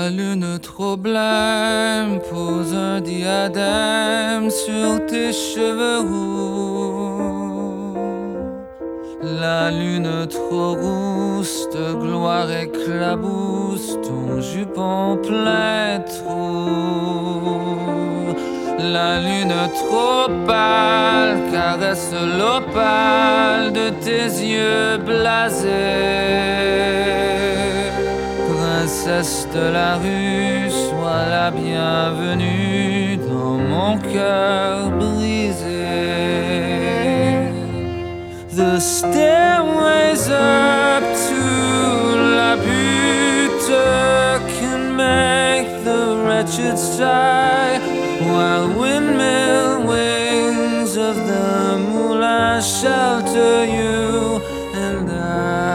La lune trop blême pose un diadème sur tes cheveux roux. La lune trop rousse de gloire éclabousse ton jupon plein trou. La lune trop pâle caresse l'opale de tes yeux blasés. Princesse de la rue, sois la bienvenue dans mon cœur brisé. The stairways up to la butte can make the wretched sigh, while windmill wings of the moulin shelter you and I.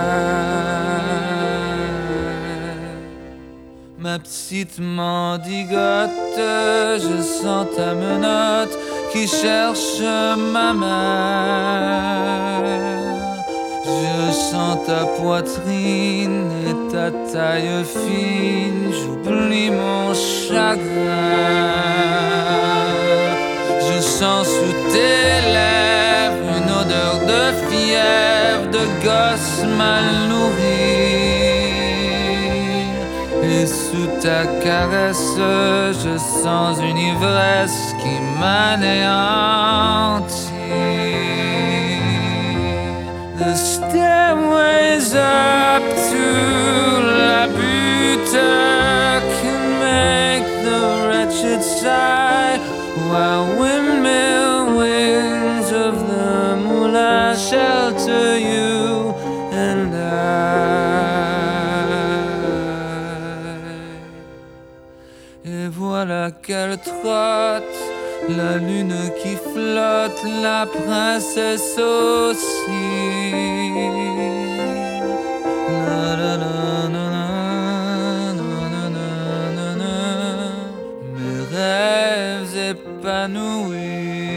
Ma petite mendigote, je sens ta menotte qui cherche ma mère. Je sens ta poitrine et ta taille fine, j'oublie mon chagrin. Je sens sous tes lèvres une odeur de fièvre, de gosse mal nourri. Et sous ta caresse, je sens une ivresse qui m'anéantit. The stairways up to la butte can make the wretched sigh, while windmill wings of the moulin shelter you and I. Et voilà qu'elle trotte, la lune qui flotte, la princesse aussi. La la la la la la la la, mes rêves épanouis.